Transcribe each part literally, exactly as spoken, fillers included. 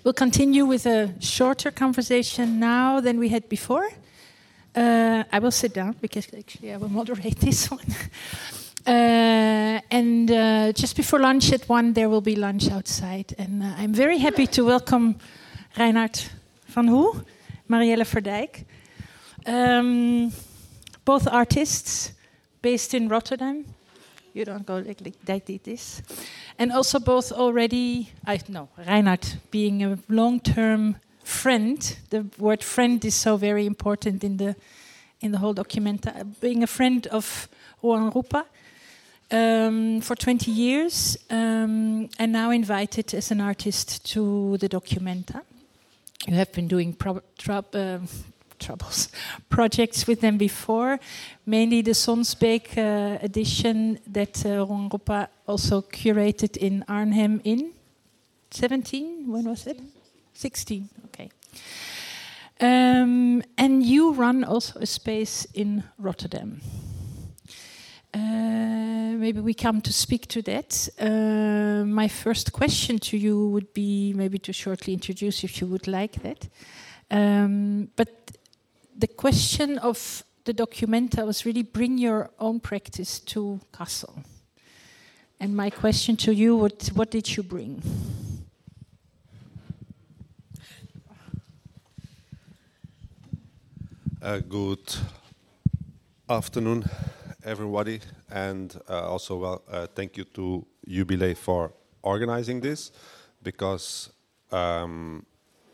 We'll continue with a shorter conversation now than we had before. Uh, I will sit down because actually I will moderate this one. uh, and uh, just before lunch at one, there will be lunch outside. And uh, I'm very happy to welcome Reinhard van Hoe, Marielle Verdijk. Um, both artists based in Rotterdam. You don't go like, like they did this. And also both already, I know, Reinhard being a long-term friend. The word friend is so very important in the in the whole Documenta. Being a friend of Ruang Rupa um, for twenty years, um, and now invited as an artist to the Documenta. You have been doing pro- tra- uh, troubles projects with them before, mainly the Sonsbeek uh, edition that uh, Ruang Rupa also curated in Arnhem in seventeen. When was it? sixteen. Okay. Um, and you run also a space in Rotterdam. Uh, maybe we come to speak to that. Uh, my first question to you would be maybe to shortly introduce, if you would like that. Um, but the question of the Documenta was really bring your own practice to Kassel. And my question to you, what, what did you bring? Uh, good afternoon, everybody, and uh, also well, uh, thank you to Jubilee for organizing this, because um,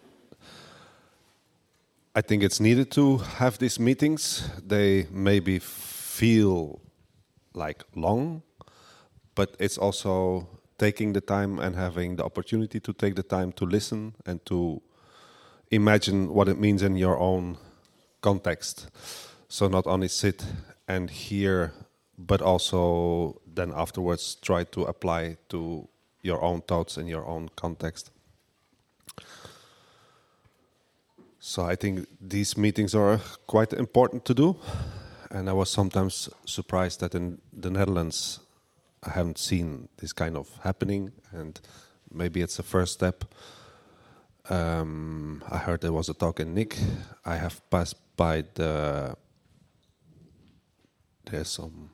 I think it's needed to have these meetings. They maybe feel like long, but it's also taking the time and having the opportunity to take the time to listen and to imagine what it means in your own context. So not only sit and hear, but also then afterwards try to apply to your own thoughts in your own context. So I think these meetings are quite important to do, and I was sometimes surprised that in the Netherlands I haven't seen this kind of happening, and maybe it's a first step. Um, I heard there was a talk in Nick. I have passed by the... There's some...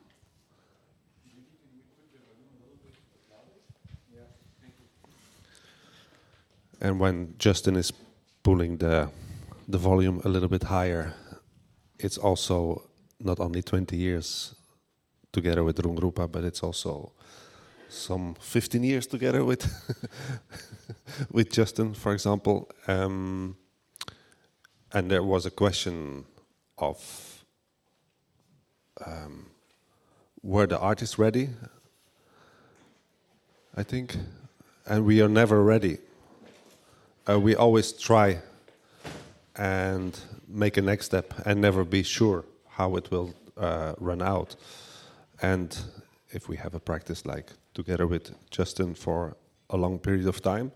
And when Justin is pulling the the volume a little bit higher, it's also not only twenty years together with Ruang Rupa, but it's also some fifteen years together with with Justin, for example. Um, and there was a question of um, were the artists ready? I think, and we are never ready. Uh, we always try and make a next step and never be sure how it will uh, run out. And if we have a practice like together with Justin for a long period of time,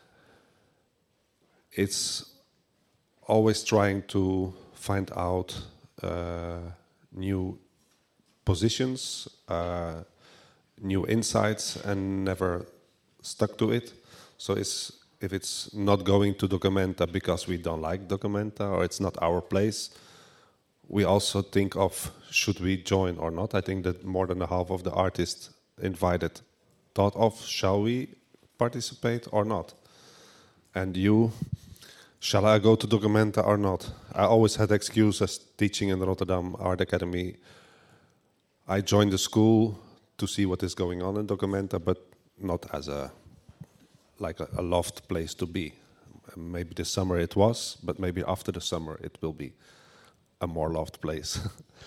it's always trying to find out uh, new positions, uh, new insights, and never stuck to it. So it's if it's not going to Documenta because we don't like Documenta or it's not our place, we also think of should we join or not. I think that more than a half of the artists invited thought of shall we participate or not. And you, shall I go to Documenta or not? I always had excuses teaching in Rotterdam Art Academy. I joined the school to see what is going on in Documenta, but not as a like a, a loved place to be. Maybe this summer it was, but maybe after the summer it will be a more loved place.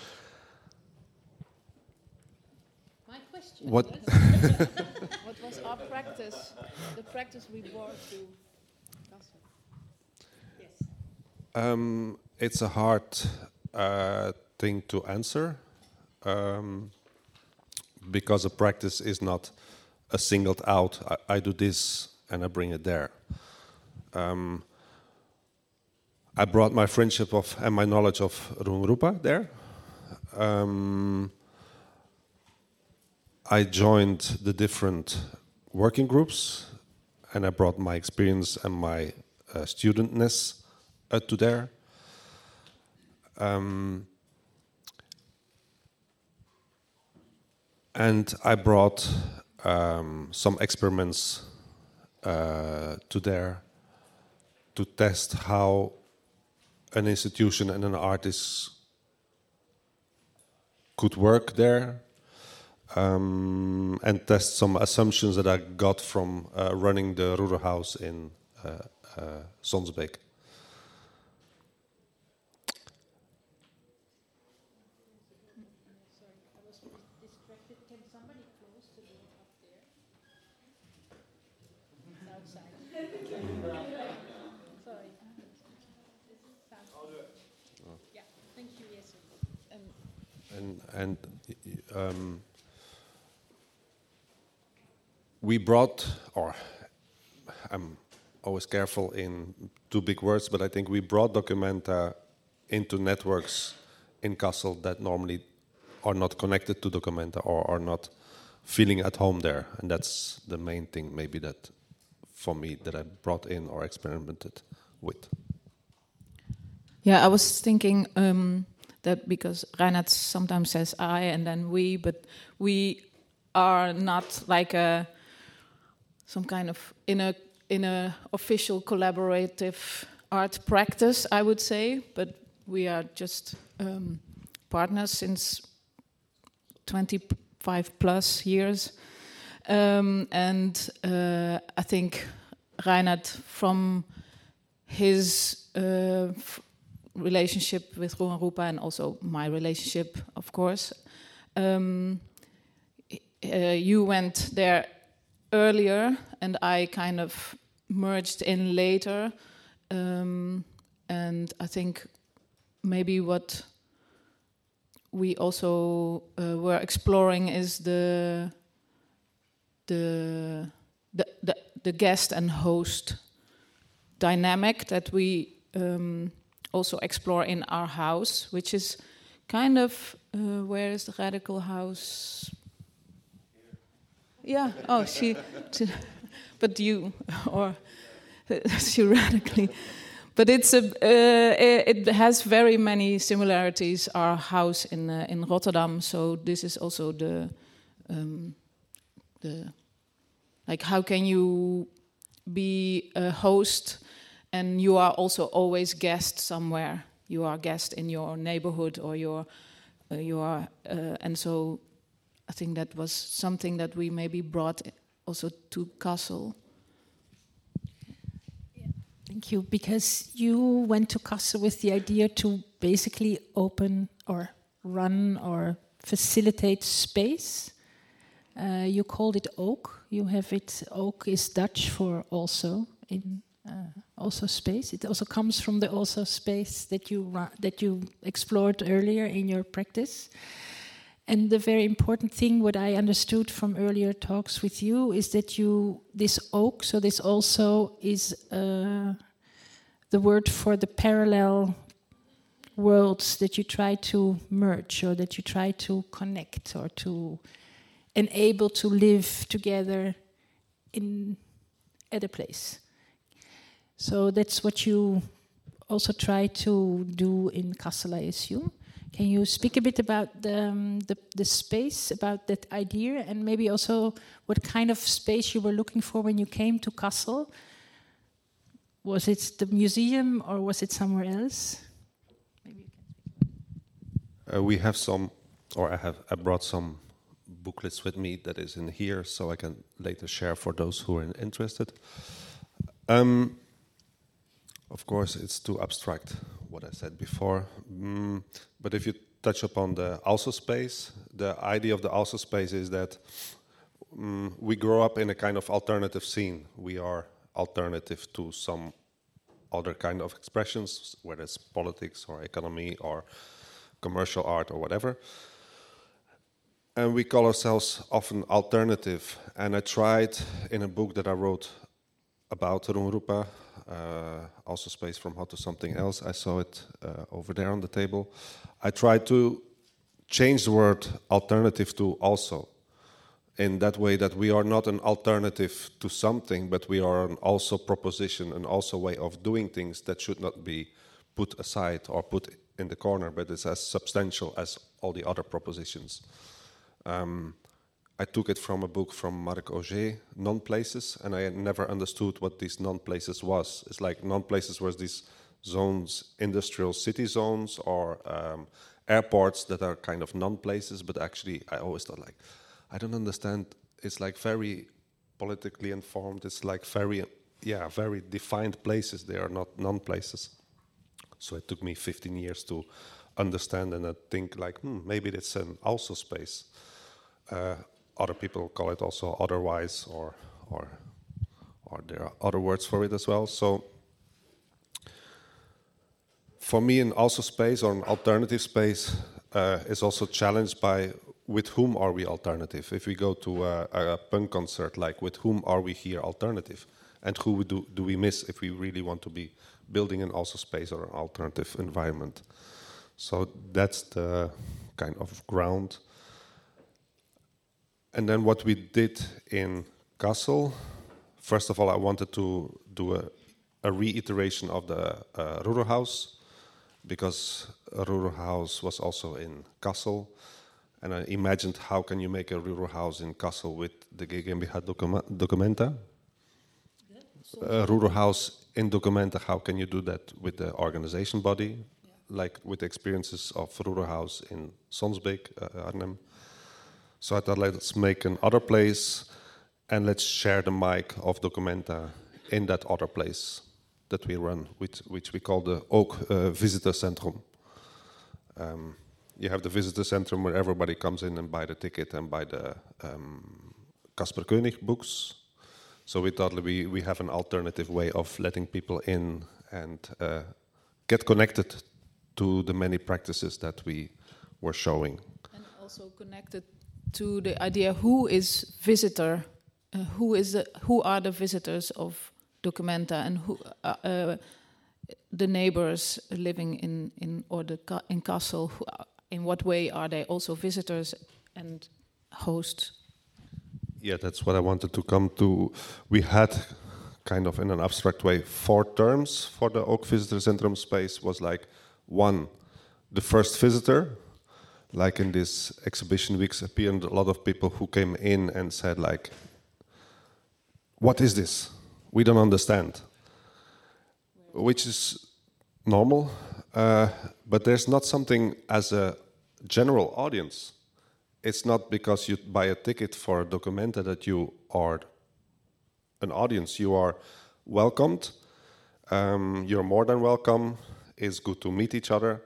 My question what? was, what was our practice, the practice we brought to Kassel? Yes. Um, it's a hard uh, thing to answer um, because a practice is not a singled out, I, I do this and I bring it there. Um, I brought my friendship of and my knowledge of Ruang Rupa there. Um, I joined the different working groups and I brought my experience and my uh, studentness uh, to there. Um, and I brought um, some experiments uh, to there to test how an institution and an artist could work there, um, and test some assumptions that I got from uh, running the Ruderhaus in uh, uh, Sonsbeek. And, and um, we brought, or I'm always careful in two big words, but I think we brought Documenta into networks in Kassel that normally are not connected to Documenta or are not feeling at home there. And that's the main thing maybe that, for me, that I brought in or experimented with. Yeah, I was thinking um, that because Reinhard sometimes says I and then we, but we are not like a some kind of in a in a official collaborative art practice, I would say, but we are just um, partners since twenty-five plus years, um, and uh, I think Reinhard, from his uh, f- relationship with Roer en Rupa and also my relationship, of course, um, uh, you went there earlier and I kind of merged in later, um, and I think maybe what we also uh, were exploring is the the the the, the guest and host dynamic that we um, also explore in our house, which is kind of uh, where is the Radical House? Yeah. Oh, she. she but you or she radically. But it's a. Uh, it has very many similarities. Our house in uh, in Rotterdam. So this is also the um, the like how can you be a host and you are also always guest somewhere. You are guest in your neighborhood or your uh, you are uh, and so I think that was something that we maybe brought also to Kassel. Yeah, thank you, because you went to Kassel with the idea to basically open or run or facilitate space. Uh, you called it Oak. You have it. Oak is Dutch for also in uh, also space. It also comes from the also space that you ru- that you explored earlier in your practice. And the very important thing, what I understood from earlier talks with you, is that you this oak. So this also is uh, the word for the parallel worlds that you try to merge, or that you try to connect, or to enable to live together in at a place. So that's what you also try to do in Kassel, I assume. Can you speak a bit about the, um, the the space, about that idea, and maybe also what kind of space you were looking for when you came to Kassel? Was it the museum or was it somewhere else? Maybe you can. Uh, we have some, or I have, I brought some booklets with me that is in here, so I can later share for those who are interested. Um, of course, it's too abstract, what I said before. Mm, but if you touch upon the also space, the idea of the also space is that mm, we grow up in a kind of alternative scene. We are alternative to some other kind of expressions, whether it's politics or economy or commercial art or whatever. And we call ourselves often alternative. And I tried in a book that I wrote about Roer en Rupa, uh, also Space from Hot to Something Else. I saw it uh, over there on the table. I tried to change the word alternative to also. in that way that we are not an alternative to something, but we are an also proposition and also way of doing things that should not be put aside or put in the corner, but it's as substantial as all the other propositions. Um, I took it from a book from Marc Auger, Non-Places, and I had never understood what these non-places was. It's like non-places was these zones, industrial city zones or um, airports that are kind of non-places, but actually I always thought like, I don't understand, it's like very politically informed, it's like very, yeah, very defined places, they are not non-places. So it took me fifteen years to understand and I think like, hmm, maybe it's an also space. Uh, other people call it also otherwise, or, or, or there are other words for it as well. So for me, an also space or an alternative space uh, is also challenged by with whom are we alternative? If we go to a, a punk concert, like with whom are we here alternative? And who do, do we miss if we really want to be building an also space or an alternative environment? So that's the kind of ground. And then what we did in Kassel, first of all, I wanted to do a, a reiteration of the uh, Ruhrhaus, because Ruhrhaus was also in Kassel. And I imagined how can you make a Ruhrhaus in Kassel with the GmbH Documenta. Uh, Ruhrhaus in Documenta, how can you do that with the organization body? Yeah. Like with the experiences of Ruhrhaus in Sonsbeek, uh, Arnhem. So I thought, let's make an other place and let's share the mic of Documenta in that other place that we run, which, which we call the Ook uh, Visitor Centrum. Um, you have the Visitor Centrum where everybody comes in and buy the ticket and buy the um, Casper Koenig books. So we thought we, we have an alternative way of letting people in and uh, get connected to the many practices that we were showing. And also connected to the idea who is visitor, uh, who is the, who are the visitors of Documenta, and who uh, uh, the neighbors living in in or the in Kassel. Who, in what way are they also visitors and hosts? Yeah, that's what I wanted to come to. We had kind of in an abstract way four terms for the Ook Visitor Centrum space. Was like one, the first visitor. Like in this exhibition weeks appeared a lot of people who came in and said like, what is this? We don't understand. Which is normal, uh, but there's not something as a general audience. It's not because you buy a ticket for a Documenta that you are an audience. You are welcomed. Um, you're more than welcome. It's good to meet each other.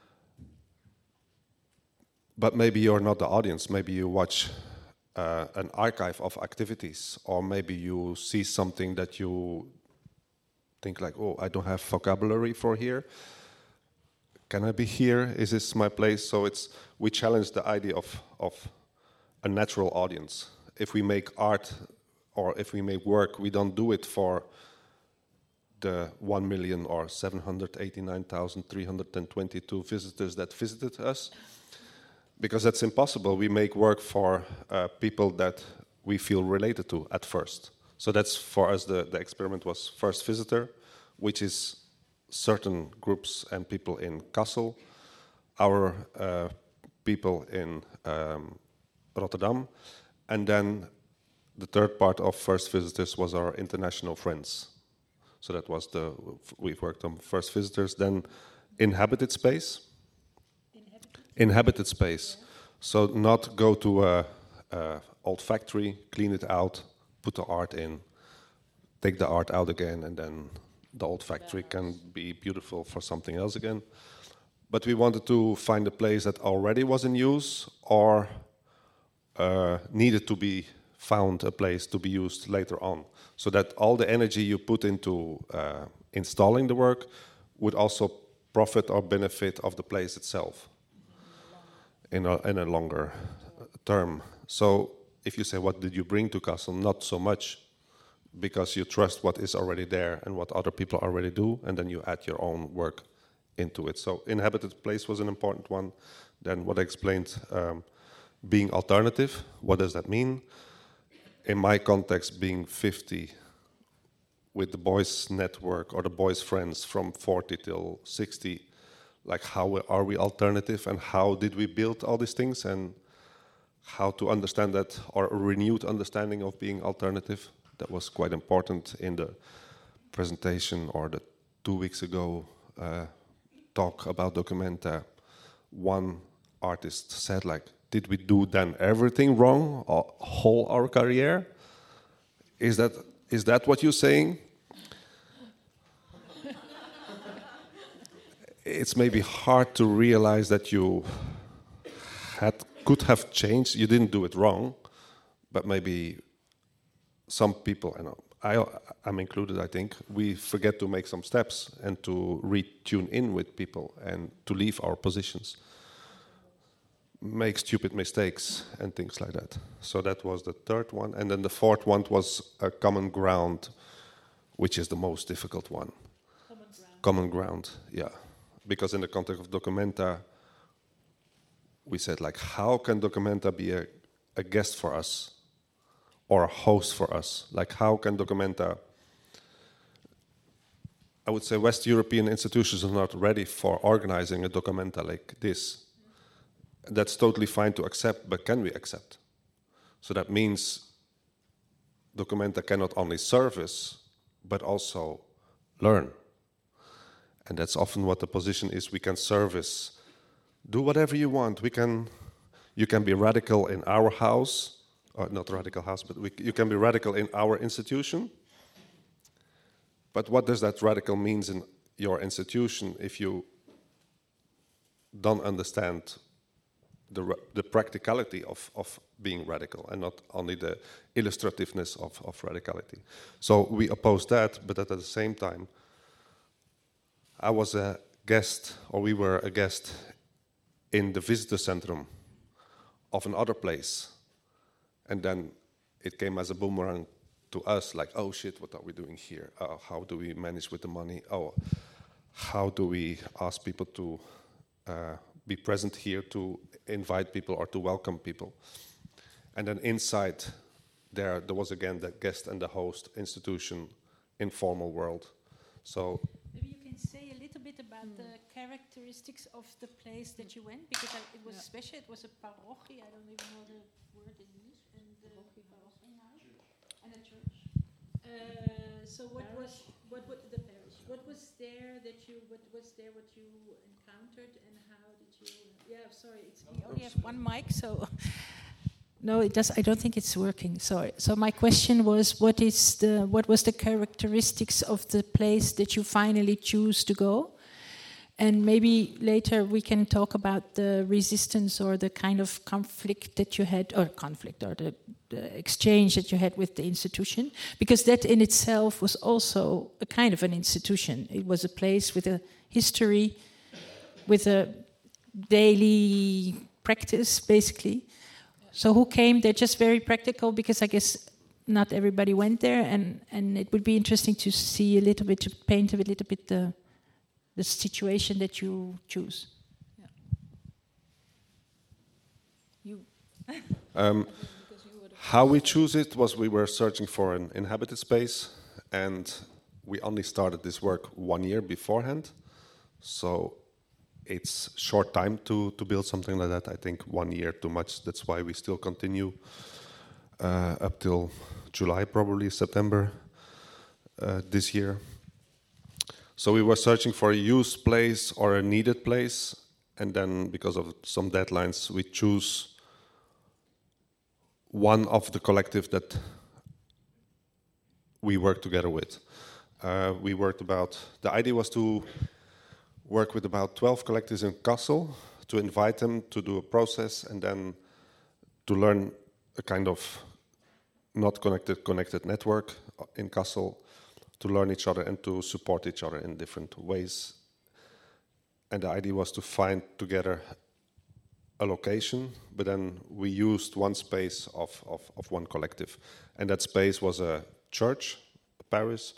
But maybe you're not the audience. Maybe you watch uh, an archive of activities, or maybe you see something that you think like, oh, I don't have vocabulary for here. Can I be here? Is this my place? So it's we challenge the idea of, of a natural audience. If we make art or if we make work, we don't do it for the one million or seven hundred eighty-nine thousand three hundred twenty-two visitors that visited us. Because that's impossible. We make work for uh, people that we feel related to at first. So that's for us, the, the experiment was first visitor, which is certain groups and people in Kassel, our uh, people in um, Rotterdam, and then the third part of first visitors was our international friends. So that was the, we've worked on first visitors, then inhabited space. Inhabited space. Yeah. So not go to a, a old factory, clean it out, put the art in, take the art out again, and then the old factory can be beautiful for something else again. But we wanted to find a place that already was in use or uh, needed to be found a place to be used later on. So that all the energy you put into uh, installing the work would also profit or benefit of the place itself. In a, in a longer term. So if you say, what did you bring to Kassel? Not so much, because you trust what is already there and what other people already do, and then you add your own work into it. So inhabited place was an important one. Then what I explained, um, being alternative, what does that mean? In my context, being fifty with the boys' network or the boys' friends from forty till sixty, like how are we alternative and how did we build all these things and how to understand that, or a renewed understanding of being alternative. That was quite important in the presentation or the two weeks ago uh, talk about Documenta. One artist said, like, did we do then everything wrong, all, whole our career? Is that is that what you're saying? It's maybe hard to realize that you had could have changed. You didn't do it wrong, but maybe some people, I know, I, I'm included, I think, we forget to make some steps and to retune in with people and to leave our positions, make stupid mistakes and things like that. So that was the third one. And then the fourth one was a common ground, which is the most difficult one. Common ground. Common ground, yeah. Because in the context of Documenta, we said, like, how can Documenta be a, a guest for us or a host for us? Like, how can Documenta, I would say West European institutions are not ready for organizing a Documenta like this. That's totally fine to accept, but can we accept? So that means Documenta cannot only service, but also learn. And that's often what the position is. We can service, do whatever you want. We can, you can be radical in our house, or not radical house, but we, you can be radical in our institution. But what does that radical means in your institution if you don't understand the, the practicality of, of being radical and not only the illustrativeness of, of radicality? So we oppose that, but at the same time, I was a guest, or we were a guest in the visitor centrum of another place. And then it came as a boomerang to us, like, oh shit, what are we doing here? Uh, how do we manage with the money? Oh, how do we ask people to uh, be present here, to invite people or to welcome people? And then inside there, there was again the guest and the host institution, informal world. So maybe you can say a little bit about mm. the characteristics of the place that you went, because I, it was yeah. special. It was a parochie. I don't even know the word in English. And the and a church. Uh, so what parish. was what, what the parish? What was there that you what was there what you encountered, and how did you? Yeah, sorry, it's, we only have one mic, so. No, it does. I don't think it's working. Sorry. So my question was, what is the what was the characteristics of the place that you finally choose to go? And maybe later we can talk about the resistance or the kind of conflict that you had, or conflict, or the, the exchange that you had with the institution, because that in itself was also a kind of an institution. It was a place with a history, with a daily practice, basically. So who came? They're just very practical, because I guess not everybody went there, and, and it would be interesting to see a little bit, to paint a little bit the the situation that you choose. Yeah. You. um, how we choose it was we were searching for an inhabited space, and we only started this work one year beforehand. So it's short time to, to build something like that. I think one year too much. That's why we still continue uh, up till July, probably September uh, this year. So we were searching for a used place or a needed place, and then because of some deadlines, we choose one of the collective that we work together with. Uh, we worked about, the idea was to work with about twelve collectives in Kassel, to invite them to do a process and then to learn a kind of not connected, connected network in Kassel, to learn each other and to support each other in different ways. And the idea was to find together a location, but then we used one space of, of, of one collective. And that space was a church, a parish,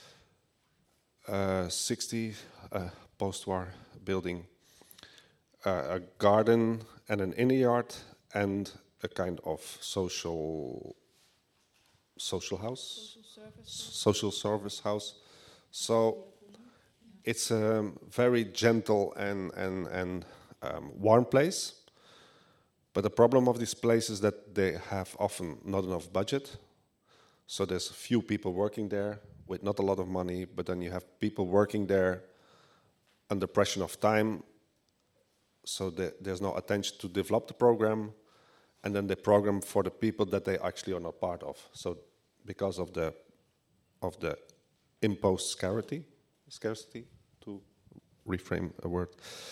uh, sixty uh, post-war building, uh, a garden and an inner yard, and a kind of social social house, social service, social service house. So it's a very gentle and and and um, warm place. But the problem of this place is that they have often not enough budget. So there's a few people working there with not a lot of money, but then you have people working there under pressure of time. So the, there's no attention to develop the program, and then the program for the people that they actually are not part of. So because of the of the imposed scarcity, scarcity to reframe a word,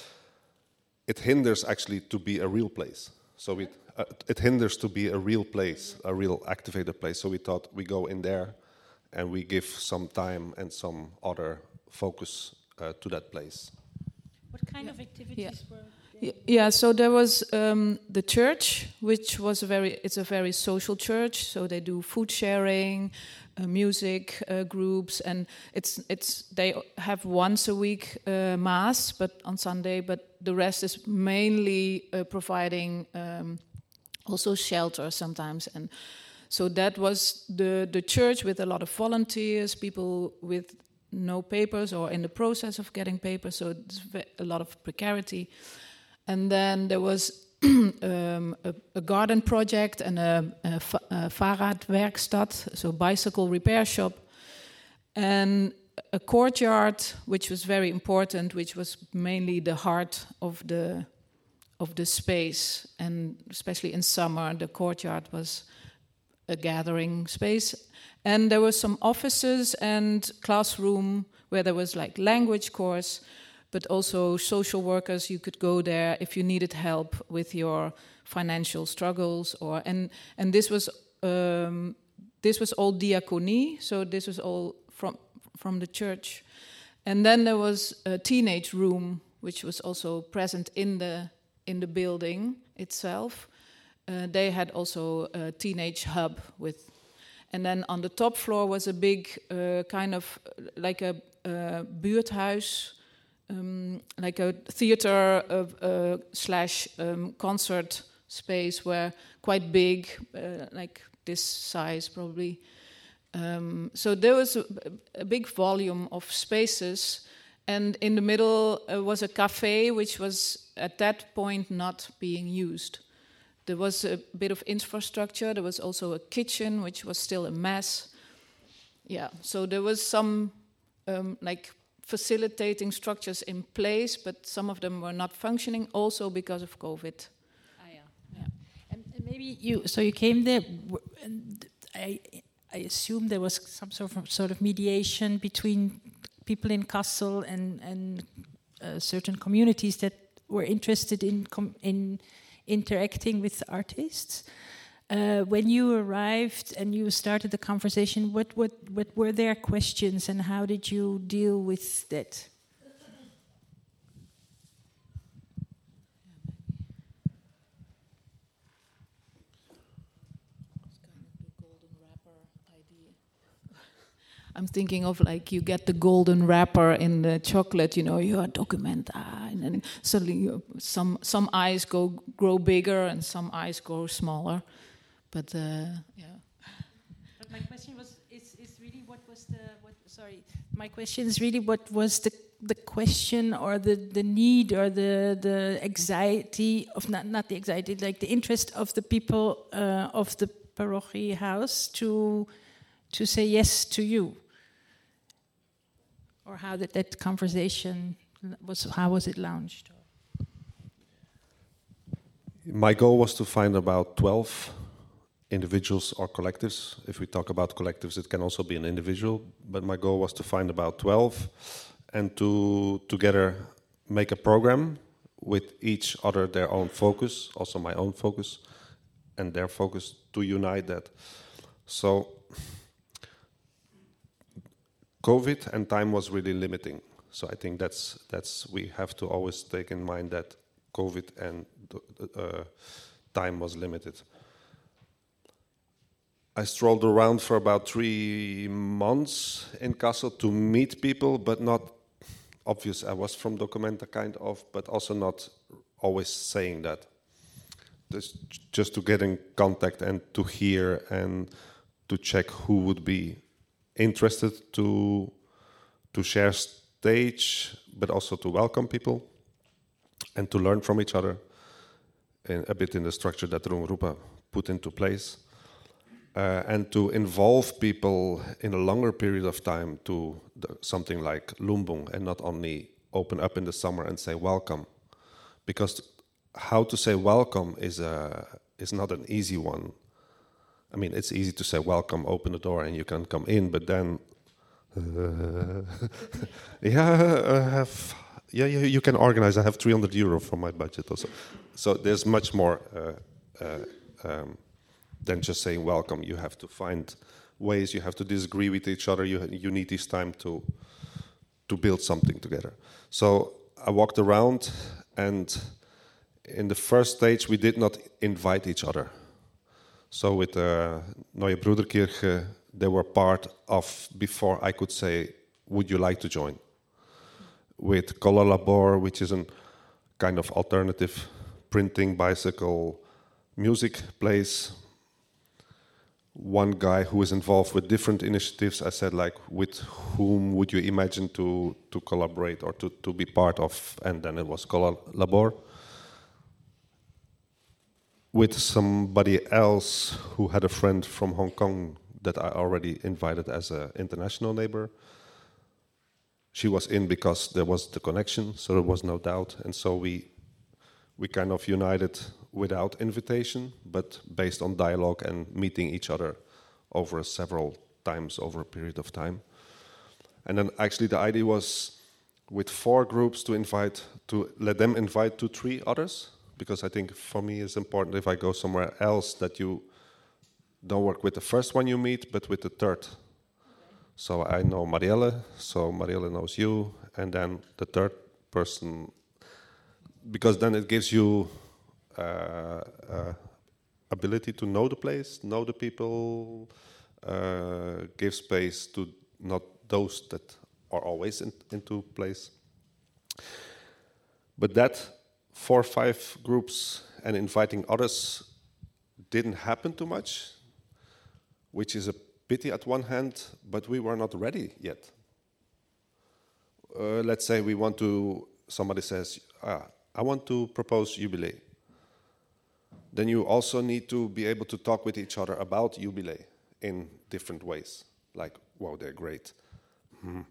it hinders actually to be a real place. So it uh, it hinders to be a real place, a real activated place. So we thought we go in there, and we give some time and some other focus uh, to that place. What kind Yeah. of activities Yeah. were Y- Yeah, so there was um, the church, which was a very, it's a very social church. So they do food sharing, uh, music uh, groups, and it's it's they have once a week uh, mass, but on Sunday. But the rest is mainly uh, providing um, also shelter sometimes, and so that was the the church with a lot of volunteers, people with no papers or in the process of getting papers. So it's ve- a lot of precarity. And then there was um, a, a garden project and a, a, fa- a Fahrradwerkstatt, so bicycle repair shop, and a courtyard, which was very important, which was mainly the heart of the of the space, and especially in summer, the courtyard was a gathering space. And there were some offices and classroom where there was like language course, but also social workers. You could go there if you needed help with your financial struggles, or and and this was um, this was all diaconie, so this was all from from the church. And then there was a teenage room, which was also present in the in the building itself. Uh, they had also a teenage hub with, and then on the top floor was a big uh, kind of like a uh, buurthuis. Um, like a theater of, uh, slash um, concert space, where quite big, uh, like this size probably. Um, so there was a, a big volume of spaces, and in the middle uh, was a cafe, which was at that point not being used. There was a bit of infrastructure. There was also a kitchen, which was still a mess. Yeah, so there was some um, like facilitating structures in place, but some of them were not functioning, also because of COVID. Ah, yeah. Yeah. And, and maybe you, so you came there, w- and I, I assume there was some sort of, sort of mediation between people in Kassel and, and uh, certain communities that were interested in, com- in interacting with artists. Uh, when you arrived and you started the conversation, what, what, what were their questions and how did you deal with that? I'm thinking of like you get the golden wrapper in the chocolate, you know, you're a documenta, and then suddenly you, some some eyes go grow bigger and some eyes grow smaller. But uh, yeah. But my question was, is, is really what was the, what, sorry, my question is really what was the the question or the, the need or the the anxiety of, not, not the anxiety, like the interest of the people uh, of the parochie house to to say yes to you? Or how did that conversation was, how was it launched? My goal was to find about twelve individuals or collectives. If we talk about collectives, it can also be an individual, but my goal was to find about twelve and to together make a program with each other their own focus, also my own focus, and their focus, to unite that. So COVID and time was really limiting. So I think that's that's we have to always take in mind that COVID and uh, time was limited. I strolled around for about three months in Kassel to meet people, but not obvious. I was from Documenta, kind of, but also not always saying that. this, just to get in contact and to hear and to check who would be interested to to share stage, but also to welcome people and to learn from each other, in, a bit in the structure that Rungerupa put into place, uh, and to involve people in a longer period of time to the, something like Lumbung, and not only open up in the summer and say welcome, because how to say welcome is a is not an easy one. I mean, it's easy to say welcome, open the door, and you can come in. But then, uh, yeah, I have, yeah, yeah, you can organize. I have three hundred euro from my budget also. So there's much more uh, uh, um, than just saying welcome. You have to find ways. You have to disagree with each other. You you need this time to to build something together. So I walked around, and in the first stage, we did not invite each other. So with uh, Neue Broederkirche, they were part of, before I could say, would you like to join? With Color Labor, which is a kind of alternative printing, bicycle, music place. One guy who is involved with different initiatives, I said, like, with whom would you imagine to, to collaborate or to, to be part of? And then it was Color Labor. With somebody else who had a friend from Hong Kong that I already invited as an international neighbor. She was in because there was the connection, so there was no doubt. And so we we kind of united without invitation, but based on dialogue and meeting each other over several times over a period of time. And then actually the idea was with four groups to invite, to let them invite two, three others. Because I think for me it's important if I go somewhere else that you don't work with the first one you meet, but with the third. So I know Marielle, so Marielle knows you, and then the third person, because then it gives you uh, uh, ability to know the place, know the people, uh, give space to not those that are always in, into place. But that four or five groups and inviting others didn't happen too much, which is a pity at one hand, but we were not ready yet. Uh, let's say we want to, somebody says, ah, I want to propose Jubilee. Then you also need to be able to talk with each other about Jubilee in different ways. Like, wow, they're great. Hmm.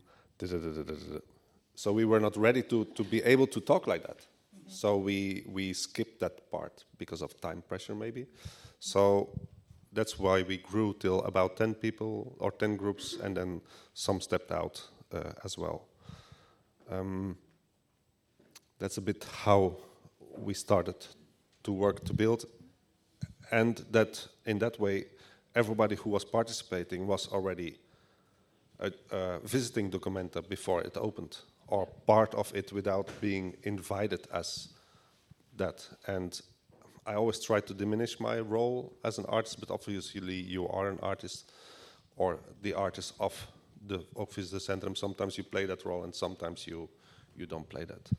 So we were not ready to, to be able to talk like that. So we we skipped that part because of time pressure, maybe. So that's why we grew till about ten people or ten groups, and then some stepped out uh, as well. Um, that's a bit how we started to work to build, and that in that way, everybody who was participating was already uh, uh, visiting Documenta before it opened, or part of it without being invited as that. And I always try to diminish my role as an artist, but obviously you are an artist, or the artist of the Office de Centrum. Sometimes you play that role, and sometimes you you don't play that.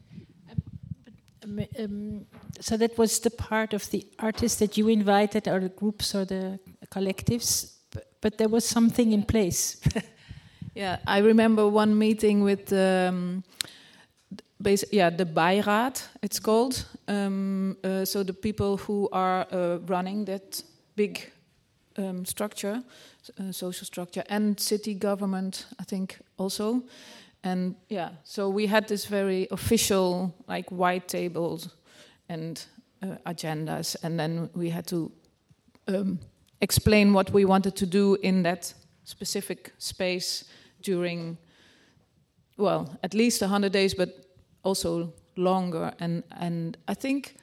Um, um, so that was the part of the artists that you invited, or the groups or the collectives, but, but there was something in place. Yeah, I remember one meeting with, um, basi- yeah, the Bijraad, it's called. Um, uh, so the people who are uh, running that big um, structure, uh, social structure, and city government, I think, also. And yeah, so we had this very official, like, white tables and uh, agendas, and then we had to um, explain what we wanted to do in that specific space during, well, at least one hundred days, but also longer. And and I think,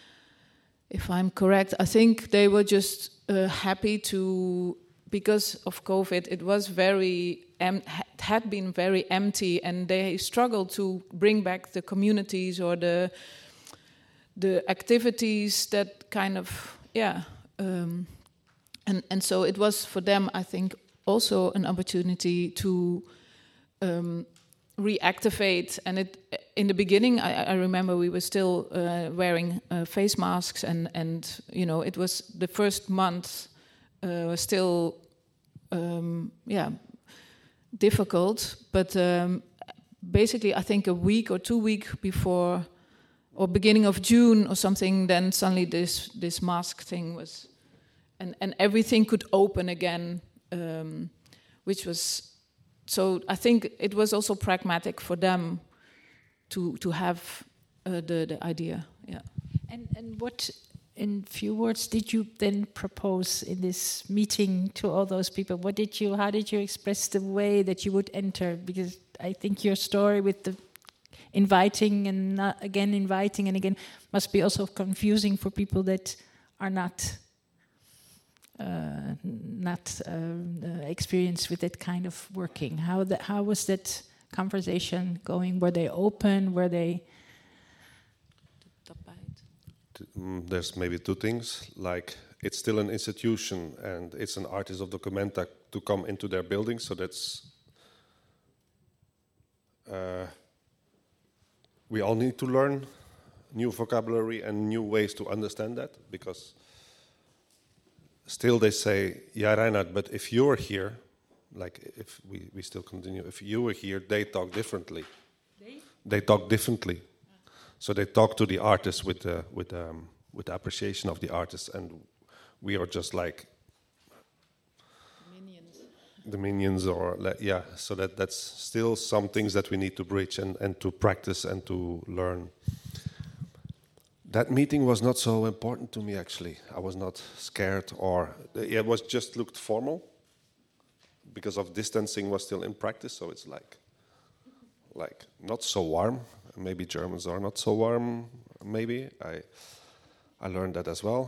if I'm correct, I think they were just uh, happy to, because of COVID, it was very, em- had been very empty, and they struggled to bring back the communities or the the activities that kind of, yeah. Um, and, and so it was for them, I think, also an opportunity to um, reactivate. And it in the beginning, I, I remember we were still uh, wearing uh, face masks, and and you know, it was the first month uh, was still um, yeah difficult, but um, basically I think a week or two week before, or beginning of June or something, then suddenly this this mask thing was, and and everything could open again, um, which was. So I think it was also pragmatic for them to to have uh, the the idea. Yeah. And and what, in few words, did you then propose in this meeting to all those people? What did you? How did you express the way that you would enter? Because I think your story with the inviting and not again inviting and again must be also confusing for people that are not. Uh, not um, uh, experienced with that kind of working. How that? How was that conversation going? Were they open? Were they? Mm, There's maybe two things. Like, it's still an institution, and it's an artist of Documenta to come into their building. So that's uh, we all need to learn new vocabulary and new ways to understand that, because. Still, they say, "Yeah, Reinhard, but if you're here, like if we, we still continue, if you were here, they talk differently. They, they talk differently. Yeah. So they talk to the artist with the with um, with the appreciation of the artist, and we are just like minions. The minions, or yeah. So that that's still some things that we need to bridge and and to practice and to learn." That meeting was not so important to me, actually. I was not scared, or it was just looked formal because of distancing was still in practice. So it's like, like not so warm. Maybe Germans are not so warm. Maybe I, I learned that as well.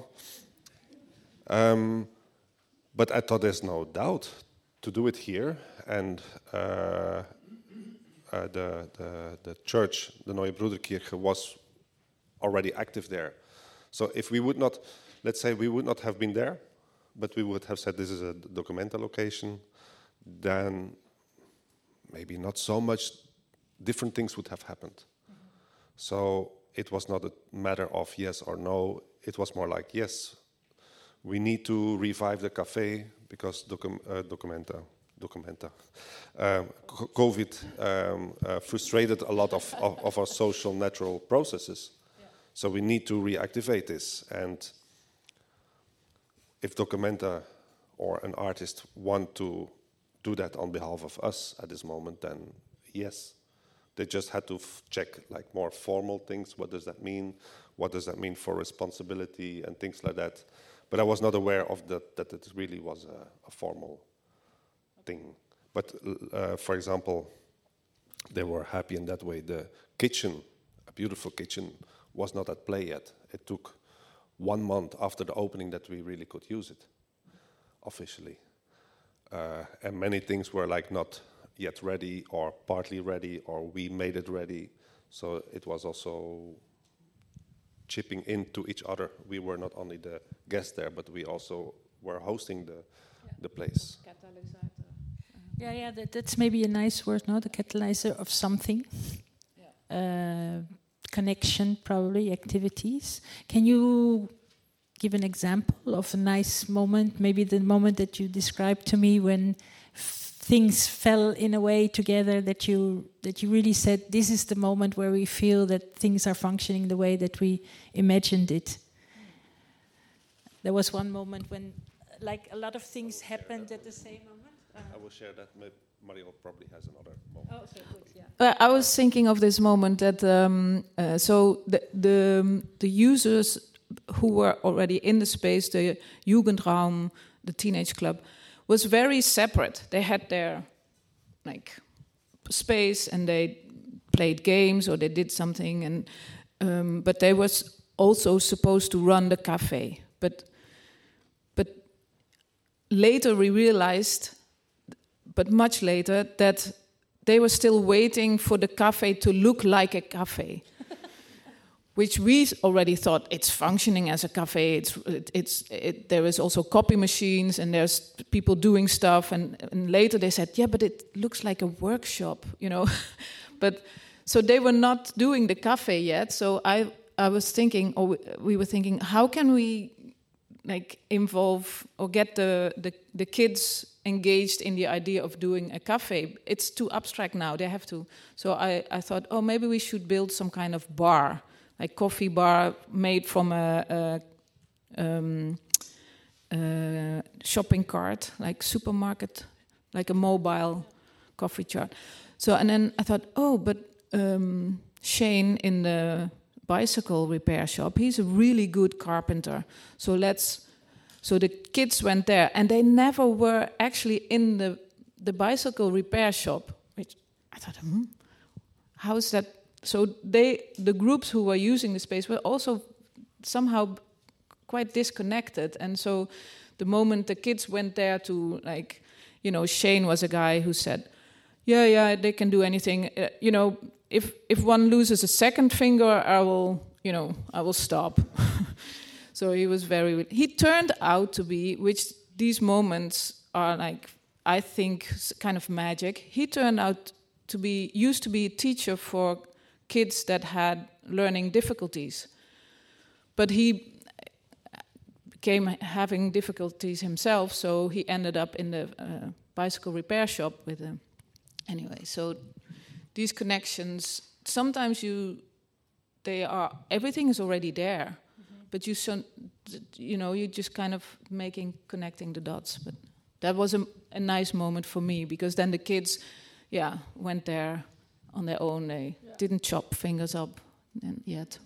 Um, but I thought there's no doubt to do it here, and uh, uh, the the the church, the Neue Bruderkirche, was already active there. So if we would not, let's say we would not have been there, but we would have said this is a Documenta location, then maybe not so much different things would have happened. Mm-hmm. So it was not a matter of yes or no. It was more like, yes, we need to revive the cafe because docu- uh, Documenta, Documenta, um, COVID um, uh, frustrated a lot of, of, of our social natural processes. So we need to reactivate this, and if Documenta or an artist want to do that on behalf of us at this moment, then yes, they just had to f- check like more formal things. What does that mean? What does that mean for responsibility and things like that? But I was not aware of that, that it really was a, a formal thing. But uh, for example, they were happy in that way. The kitchen, a beautiful kitchen, was not at play yet. It took one month after the opening that we really could use it officially. Uh, and many things were like not yet ready or partly ready, or we made it ready. So it was also chipping into each other. We were not only the guests there, but we also were hosting the, yeah. the place. Yeah, yeah, that, that's maybe a nice word, no? The catalyzer of something. Yeah. Uh, connection, probably, activities. Can you give an example of a nice moment, maybe the moment that you described to me when f- things fell in a way together that you that you really said, this is the moment where we feel that things are functioning the way that we imagined it? There was one moment when, like, a lot of things happened at the same moment. Uh, I will share that. Mariel probably has another moment. Oh, okay, good, yeah. Uh, I was thinking of this moment that um, uh, so the, the the users who were already in the space, the Jugendraum, the teenage club, was very separate. They had their like space and they played games or they did something, and um, but they was also supposed to run the cafe. But but later we realized. But much later, that they were still waiting for the cafe to look like a cafe. which we already thought it's functioning as a cafe. It's it, it's it, there is also copy machines and there's people doing stuff. And, and later they said, yeah, but it looks like a workshop, you know. But so they were not doing the cafe yet. So I I was thinking, or we, we were thinking, how can we like involve or get the, the the kids engaged in the idea of doing a cafe? It's too abstract now. They have to. So I I thought, oh, maybe we should build some kind of bar. Like coffee bar made from a, a, um, a shopping cart, like supermarket, like a mobile coffee cart. So and then I thought, oh, but um, Shane in the bicycle repair shop, he's a really good carpenter. So let's. So the kids went there, and they never were actually in the the bicycle repair shop. Which I thought, hmm, how is that? So they, the groups who were using the space were also somehow quite disconnected. And so the moment the kids went there to, like, you know, Shane was a guy who said, yeah, yeah, they can do anything. Uh, you know, if if one loses a second finger, I will, you know, I will stop. So he was very, he turned out to be, which these moments are like, I think, kind of magic. He turned out to be, used to be a teacher for kids that had learning difficulties. But he became having difficulties himself, so he ended up in the uh, bicycle repair shop with him. Anyway, so these connections, sometimes you, they are, everything is already there, mm-hmm. but you, so, you know, you're just kind of making, connecting the dots. But that was a, a nice moment for me, because then the kids, yeah, went there on their own. They yeah. didn't chop fingers up yet.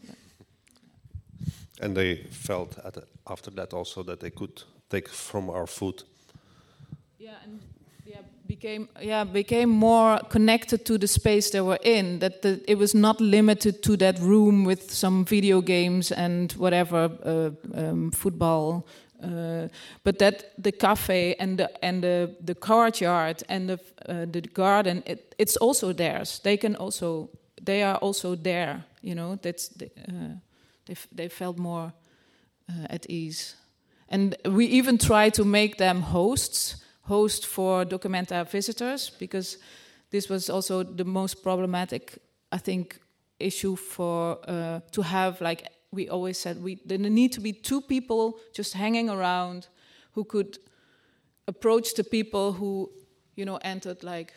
And they felt at the, after that also that they could take from our food. Yeah, and yeah, became yeah became more connected to the space they were in. That the, it was not limited to that room with some video games and whatever uh, um, football. Uh, but that the cafe and the and the, the courtyard and the uh, the garden, it, it's also theirs. They can also they are also there. You know, that's the, uh, they f- they felt more uh, at ease. And we even try to make them hosts, host for Documenta visitors, because this was also the most problematic, I think, issue for uh, to have like. We always said we there need to be two people just hanging around who could approach the people who, you know, entered like,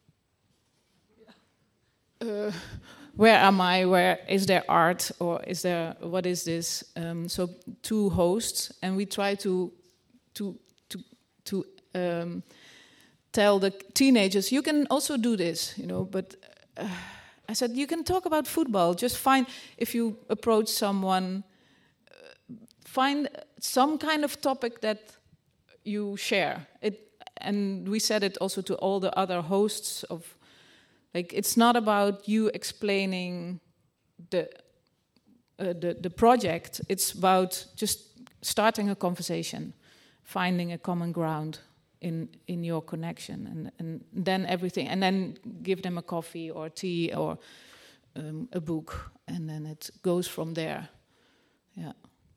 uh, where am I? Where is there art? Or is there, what is this? Um, so two hosts, and we try to to to to um, tell the teenagers, you can also do this, you know, but. Uh, I said, you can talk about football. Just find, if you approach someone, uh, find some kind of topic that you share. It, and we said it also to all the other hosts of, like, it's not about you explaining the uh, the, the project. It's about just starting a conversation, finding a common ground in in your connection, and, and then everything, and then give them a coffee or tea or um, a book, and then it goes from there. Yeah.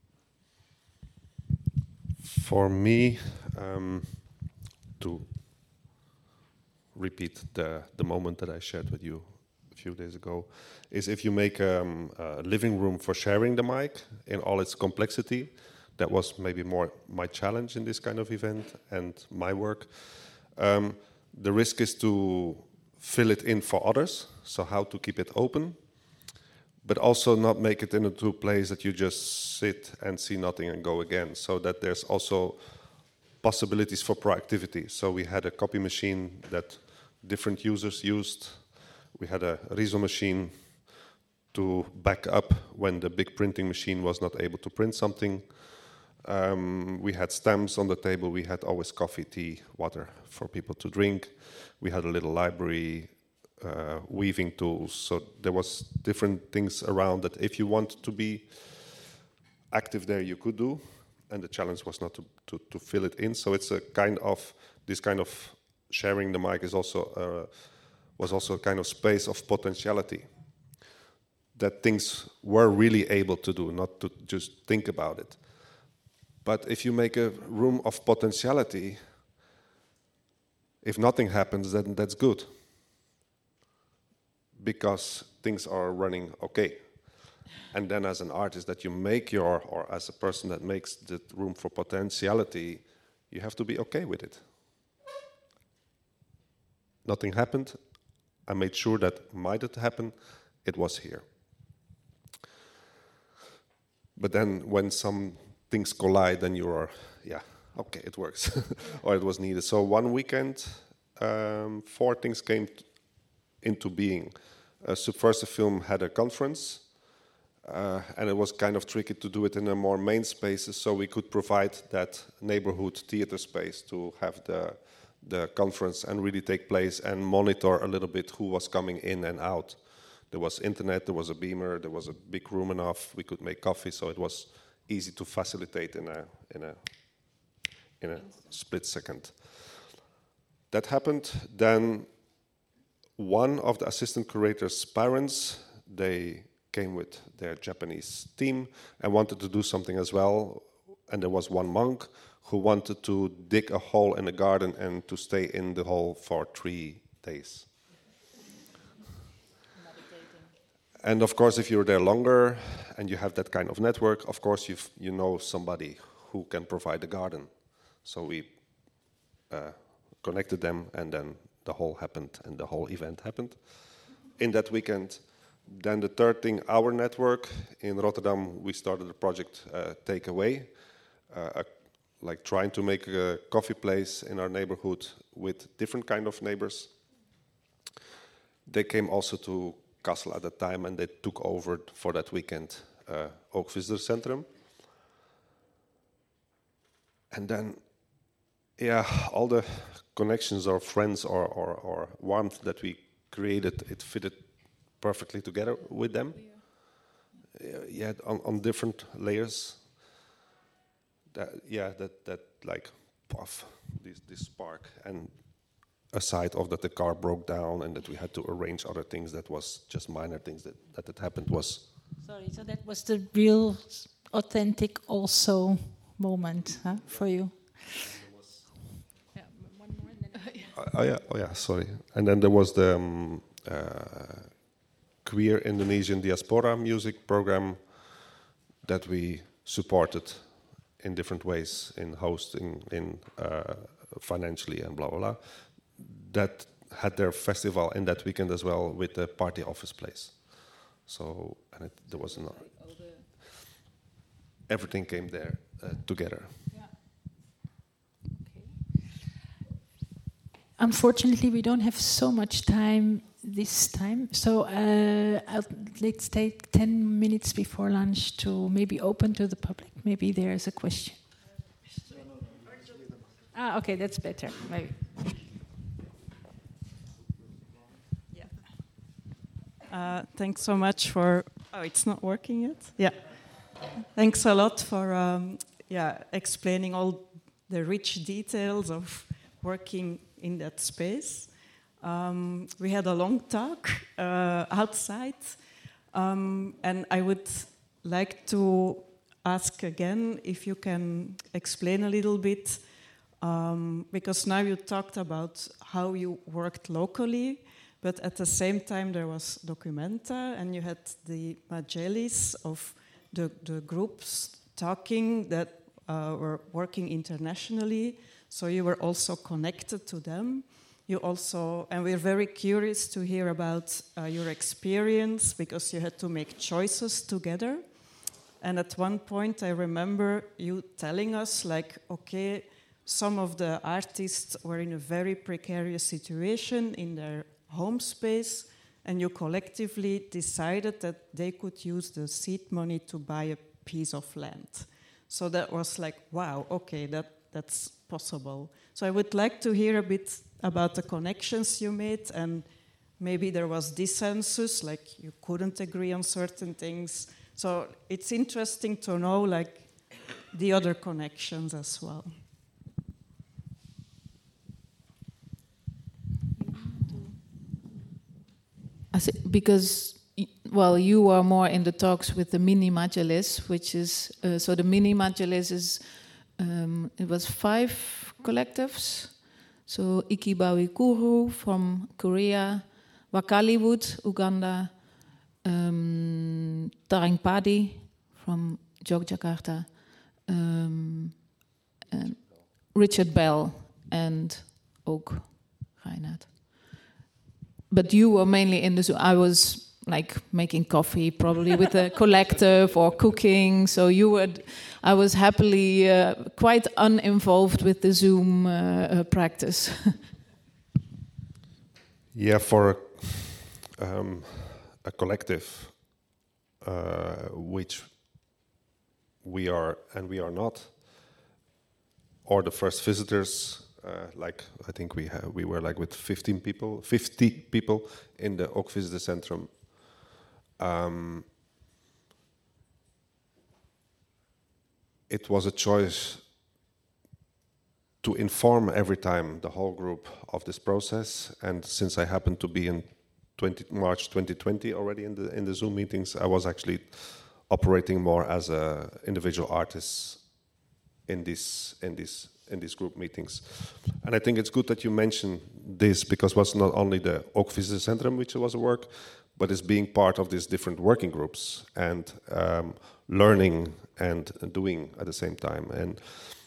For me, um, to repeat the the moment that I shared with you a few days ago, is if you make um, a living room for sharing the mic in all its complexity. That was maybe more my challenge in this kind of event and my work. Um, the risk is to fill it in for others, so how to keep it open, but also not make it into a place that you just sit and see nothing and go again, so that there's also possibilities for proactivity. So we had a copy machine that different users used. We had a Riso machine to back up when the big printing machine was not able to print something. Um, we had stamps on the table. We had always coffee, tea, water for people to drink. We had a little library, uh, weaving tools. So there was different things around that if you want to be active there, you could do. And the challenge was not to, to, to fill it in. So it's a kind of, this kind of sharing the mic is also uh, was also a kind of space of potentiality that things were really able to do, not to just think about it. But if you make a room of potentiality, if nothing happens, then that's good, because things are running okay. And then as an artist that you make your, or as a person that makes the room for potentiality, you have to be okay with it. Nothing happened. I made sure that might it happen, it was here. But then when some things collide, then you are, yeah, okay, it works, or it was needed. So one weekend, um, four things came t- into being. Uh, Subversive Film had a conference, uh, and it was kind of tricky to do it in a more main spaces, so we could provide that neighborhood theater space to have the the conference and really take place and monitor a little bit who was coming in and out. There was internet, there was a beamer, there was a big room enough, we could make coffee, so it was easy to facilitate in a in a in a split second. That happened. Then one of the assistant curators' parents, they came with their Japanese team and wanted to do something as well. And there was one monk who wanted to dig a hole in the garden and to stay in the hole for three days. And of course, if you're there longer and you have that kind of network, of course, you you know somebody who can provide the garden. So we uh, connected them, and then the whole happened, and the whole event happened in that weekend. Then the third thing, our network in Rotterdam, we started a project, uh, Takeaway, uh, a, like trying to make a coffee place in our neighborhood with different kind of neighbors. They came also to Kassel at that time, and they took over for that weekend uh, Ook Visitorcentrum. And then, yeah, all the connections or friends or, or, or warmth that we created, it fitted perfectly together with them. Yeah, yeah on, on different layers. That, yeah, that, that like, puff, this, this spark. And aside of that the car broke down and that we had to arrange other things, that was just minor things that, that had happened was... Sorry, so that was the real, authentic also moment, huh, for you? Yeah, one more and then... uh, oh, yeah, oh yeah, sorry. And then there was the um, uh, Queer Indonesian Diaspora music program that we supported in different ways, in hosting, in uh, financially and blah, blah, blah. That had their festival in that weekend as well with the party office place. So, and it, there was another... Everything came there uh, together. Yeah. Okay. Unfortunately, we don't have so much time this time. So uh, I'll, let's take ten minutes before lunch to maybe open to the public. Maybe there's a question. Ah, okay, that's better. Maybe. Yeah. Uh, thanks so much for... Oh, it's not working yet? Yeah. Thanks a lot for um, yeah, explaining all the rich details of working in that space. Um, we had a long talk uh, outside, um, and I would like to ask again if you can explain a little bit, um, because now you talked about how you worked locally, but at the same time there was Documenta, and you had the Majelis of the, the groups talking that uh, were working internationally, so you were also connected to them. You also, and we're very curious to hear about uh, your experience, because you had to make choices together. And at one point I remember you telling us, like, okay, some of the artists were in a very precarious situation in their home space, and you collectively decided that they could use the seed money to buy a piece of land. So that was like, wow, okay, that, that's possible. So I would like to hear a bit about the connections you made, and maybe there was dissensus, like you couldn't agree on certain things. So it's interesting to know, like, the other connections as well. I th- because well, you are more in the talks with the Mini Majalis, which is, uh, so the Mini Majalis is, um, it was five collectives. So Ikibawi Kuru from Korea, Wakaliwood, Uganda, um, Taring Padi from Yogyakarta, um, and Richard Bell, and ook Reinhard. But you were mainly in the Zoom. I was like making coffee, probably with a collective or cooking. So you were, I was happily uh, quite uninvolved with the Zoom uh, uh, practice. Yeah, for a, um, a collective, uh, which we are and we are not, or the first visitors. Uh, like I think we ha- we were like with fifteen people, fifty people in the Ook Visitencentrum. Um, it was a choice to inform every time the whole group of this process, and since I happened to be in March twenty twenty already in the in the Zoom meetings, I was actually operating more as a individual artist in this in this. in these group meetings. And I think it's good that you mentioned this, because it was not only the Ook Visitencentrum which was a work, but it's being part of these different working groups and um, learning and doing at the same time. And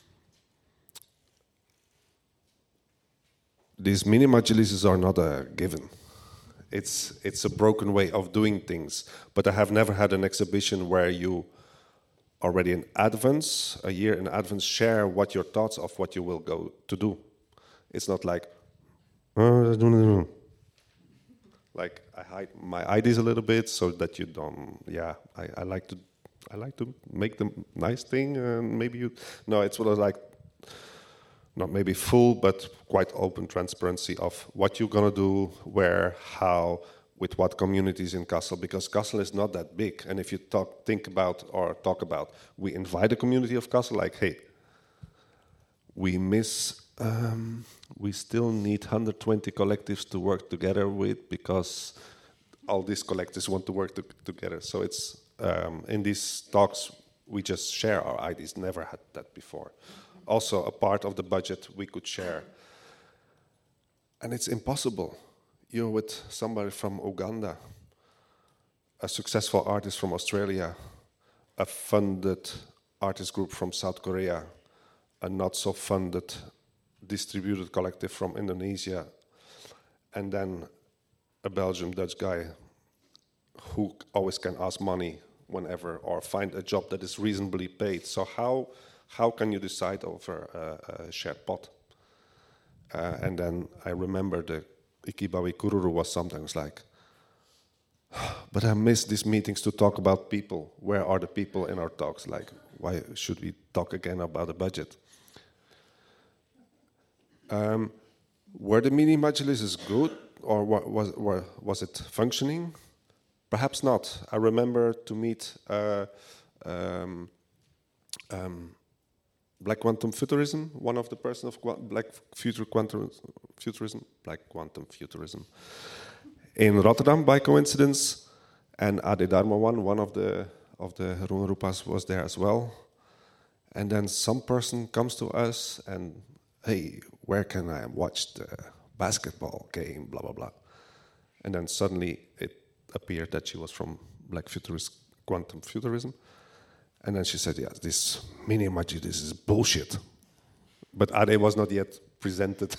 these mini majlises are not a given. It's, it's a broken way of doing things, but I have never had an exhibition where you already in advance, a year in advance, share what your thoughts of what you will go to do. It's not like, uh, like I hide my ideas a little bit so that you don't. Yeah, I, I like to, I like to make the nice thing, and maybe you. No, it's what I like. Not maybe full, but quite open transparency of what you're gonna do, where, how, with what communities in Kassel, because Kassel is not that big. And if you talk, think about or talk about, we invite the community of Kassel, like, hey, we miss, um, we still need one hundred twenty collectives to work together with, because all these collectives want to work to, together. So it's, um, in these talks, we just share our ideas, never had that before. Also, a part of the budget we could share. And it's impossible. You're with somebody from Uganda, a successful artist from Australia, a funded artist group from South Korea, a not so funded distributed collective from Indonesia, and then a Belgian Dutch guy who always can ask money whenever or find a job that is reasonably paid. So how how can you decide over a, a shared pot? Uh, and then I remember the Ikibawi Kururu was sometimes like, but I miss these meetings to talk about people. Where are the people in our talks? Like, why should we talk again about the budget? Um, were the mini majlises good, or was, was, was it functioning? Perhaps not. I remember to meet uh, um, um, Black Quantum Futurism, one of the person of qu- Black Future Quantum Futurism, Black Quantum Futurism, in Rotterdam by coincidence, and Ade Dharmawan, one of the of the Runrupas, was there as well. And then some person comes to us and, hey, where can I watch the basketball game? Blah blah blah. And then suddenly it appeared that she was from Black Futurist Quantum Futurism. And then she said, yeah, this mini majid, this is bullshit. But Ade was not yet presented.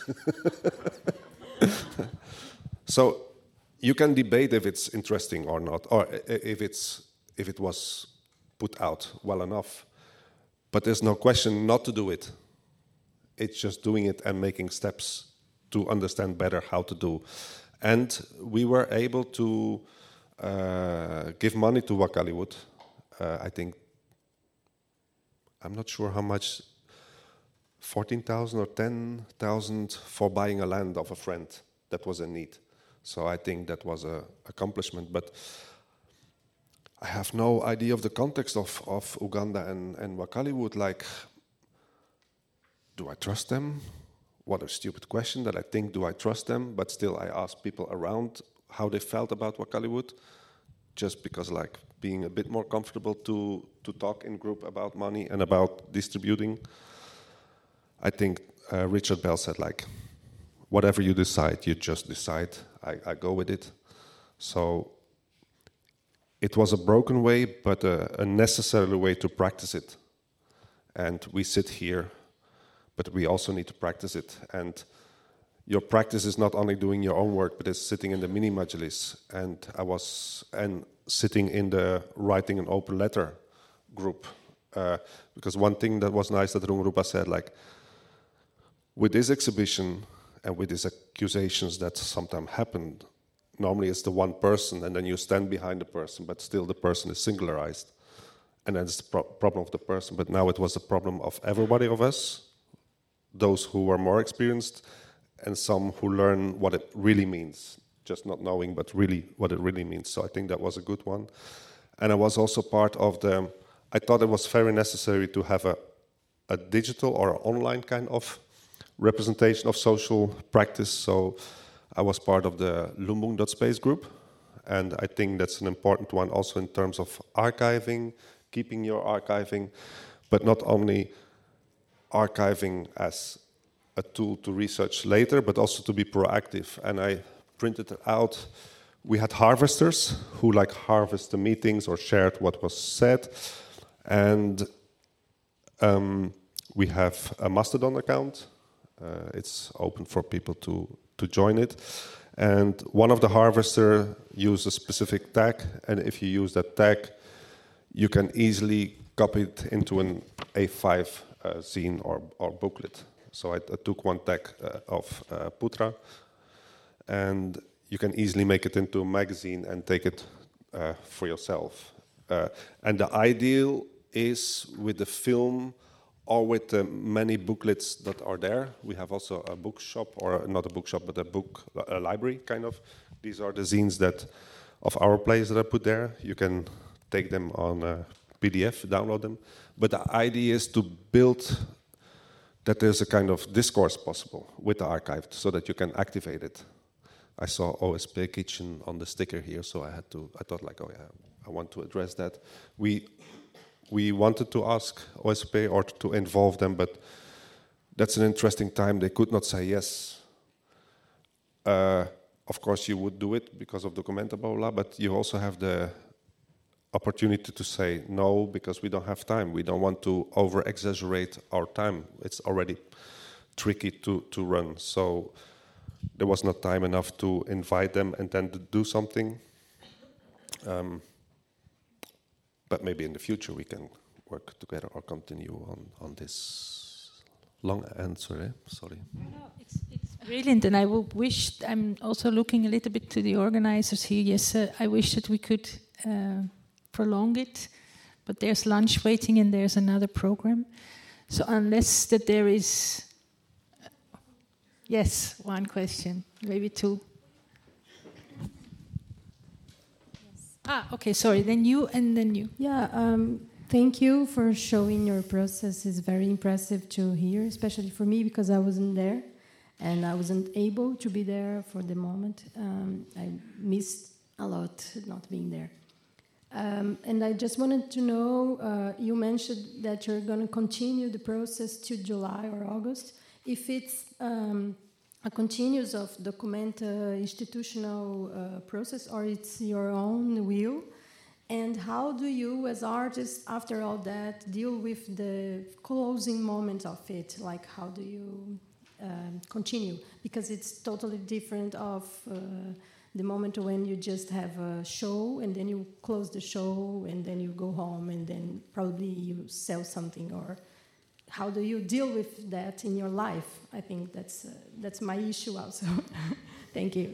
So you can debate if it's interesting or not, or if it's if it was put out well enough. But there's no question not to do it. It's just doing it and making steps to understand better how to do. And we were able to uh, give money to Wakaliwood. Uh, I think, I'm not sure how much, fourteen thousand or ten thousand for buying a land of a friend that was in need. So I think that was an accomplishment. But I have no idea of the context of, of Uganda and, and Wakaliwood. Like, do I trust them? What a stupid question that I think, do I trust them? But still I ask people around how they felt about Wakaliwood. just because like being a bit more comfortable to to talk in group about money and about distributing. I think uh, Richard Bell said like, whatever you decide, you just decide. I, I go with it. So it was a broken way, but a, a necessary way to practice it. And we sit here, but we also need to practice it. And your practice is not only doing your own work, but it's sitting in the mini majlis. And I was and sitting in the writing an open letter group. Uh, because one thing that was nice that Rungarupa said, like, with this exhibition and with these accusations that sometimes happen, normally it's the one person and then you stand behind the person, but still the person is singularized. And then it's the pro- problem of the person. But now it was the problem of everybody of us, those who were more experienced and some who learn what it really means, just not knowing, but really what it really means. So I think that was a good one. And I was also part of the, I thought it was very necessary to have a, a digital or online kind of representation of social practice. So I was part of the Lumbung.space group, and I think that's an important one also in terms of archiving, keeping your archiving, but not only archiving as a tool to research later, but also to be proactive. And I printed it out. We had harvesters who like harvest the meetings or shared what was said. And um, we have a Mastodon account. Uh, it's open for people to, to join it. And one of the harvesters used a specific tag. And if you use that tag, you can easily copy it into an A five uh, zine or, or booklet. So I, I took one tag uh, of uh, Putra, and you can easily make it into a magazine and take it uh, for yourself. Uh, and the ideal is with the film or with the many booklets that are there. We have also a bookshop, or not a bookshop, but a book a library kind of. These are the zines that of our place that I put there. You can take them on a P D F, download them. But the idea is to build that there's a kind of discourse possible with the archive so that you can activate it. I saw O S P Kitchen on the sticker here, so I had to, I thought like, oh yeah, I want to address that. We we wanted to ask O S P or to involve them, but that's an interesting time. They could not say yes. Uh, of course you would do it because of Documenta, blah, blah, but you also have the opportunity to say no, because we don't have time. We don't want to over-exaggerate our time. It's already tricky to, to run. So there was not time enough to invite them and then to do something. Um, but maybe in the future we can work together or continue on, on this long answer. Eh? Sorry. No, it's, it's brilliant, and I would wish, I'm also looking a little bit to the organizers here. Yes, uh, I wish that we could uh, prolong it, but there's lunch waiting and there's another program. So unless that there is, uh, yes, one question, maybe two. Yes. Ah, okay, sorry, then you and then you. Yeah, um, thank you for showing your process. It's very impressive to hear, especially for me because I wasn't there and I wasn't able to be there for the moment. Um, I missed a lot not being there. Um, and I just wanted to know, uh, you mentioned that you're going to continue the process to July or August. If it's um, a continuous of Documenta institutional uh, process or it's your own will, and how do you as artists, after all that, deal with the closing moment of it? Like how do you um, continue? Because it's totally different of... Uh, the moment when you just have a show and then you close the show and then you go home and then probably you sell something, or how do you deal with that in your life? I think that's uh, that's my issue also. Thank you.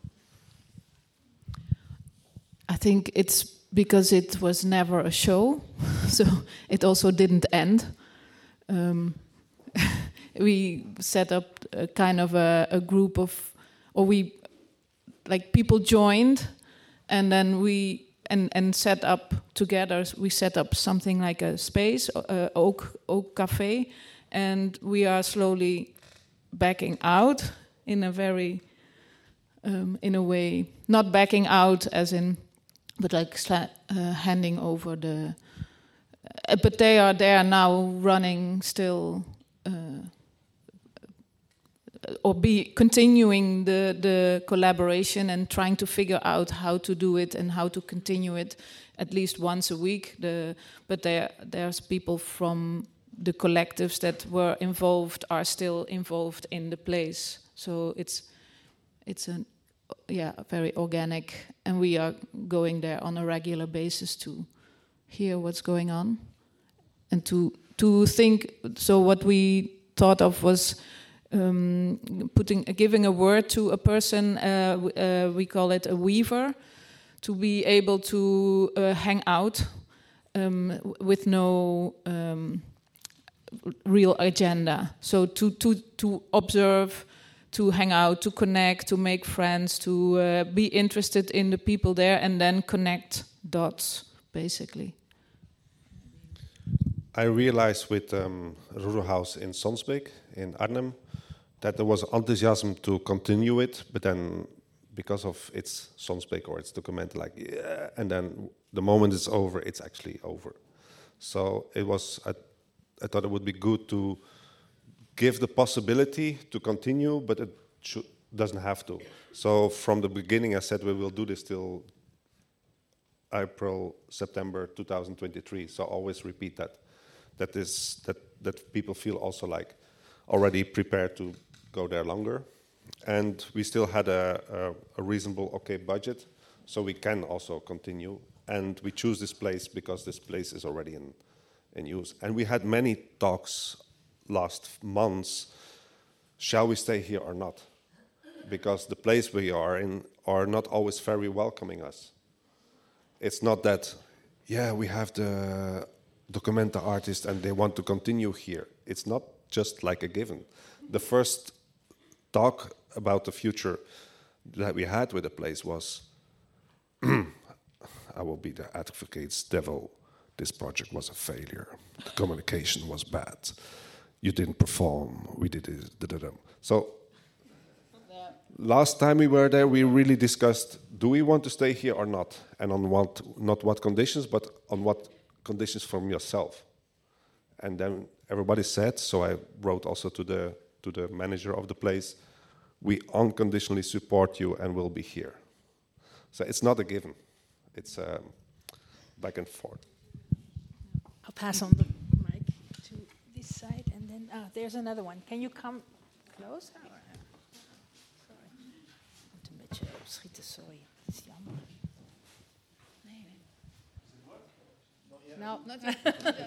I think it's because it was never a show, so it also didn't end. Um, we set up a kind of a, a group of, or we like people joined, and then we and and set up together. We set up something like a space, uh, Oak Oak Cafe, and we are slowly backing out in a very, um, in a way, not backing out as in, but like sla- uh, handing over the. Uh, but they are they are now running still. Uh, or be continuing the, the collaboration and trying to figure out how to do it and how to continue it at least once a week. The, but there there's people from the collectives that were involved are still involved in the place. So it's it's a yeah very organic, and we are going there on a regular basis to hear what's going on and to to think. So what we thought of was. Um, putting, uh, giving a word to a person, uh, w- uh, we call it a weaver, to be able to uh, hang out um, w- with no um, real agenda. So to, to, to observe, to hang out, to connect, to make friends, to uh, be interested in the people there, and then connect dots, basically. I realized with um, Rural House in Sonsbeek, in Arnhem, that there was enthusiasm to continue it, but then because of its Sonsbeek or its document, like, yeah, and then the moment it's over, it's actually over. So it was, I, I thought it would be good to give the possibility to continue, but it should, doesn't have to. So from the beginning, I said we will do this till April, September two thousand twenty-three. So always repeat that. That is that that people feel also like already prepared to go there longer, and we still had a, a, a reasonable okay budget, so we can also continue. And we choose this place because this place is already in in use. And we had many talks last months. Shall we stay here or not? Because the place we are in are not always very welcoming us. It's not that, yeah, we have the documenta artist and they want to continue here. It's not just like a given. The first talk about the future that we had with the place was, I will be the advocate's devil. This project was a failure. The communication was bad. You didn't perform. We did it. Da, da, da. So last time we were there, we really discussed, do we want to stay here or not? And on what, not what conditions, but on what conditions from yourself. And then everybody said, so I wrote also to the to the manager of the place, we unconditionally support you and will be here. So it's not a given. It's um, back and forth. I'll pass on the mic to this side, and then ah, there's another one. Can you come closer? Or, uh, sorry. Ik moet een beetje opschieten, sorry. Dat is jammer. Nee, nee. No, not yet.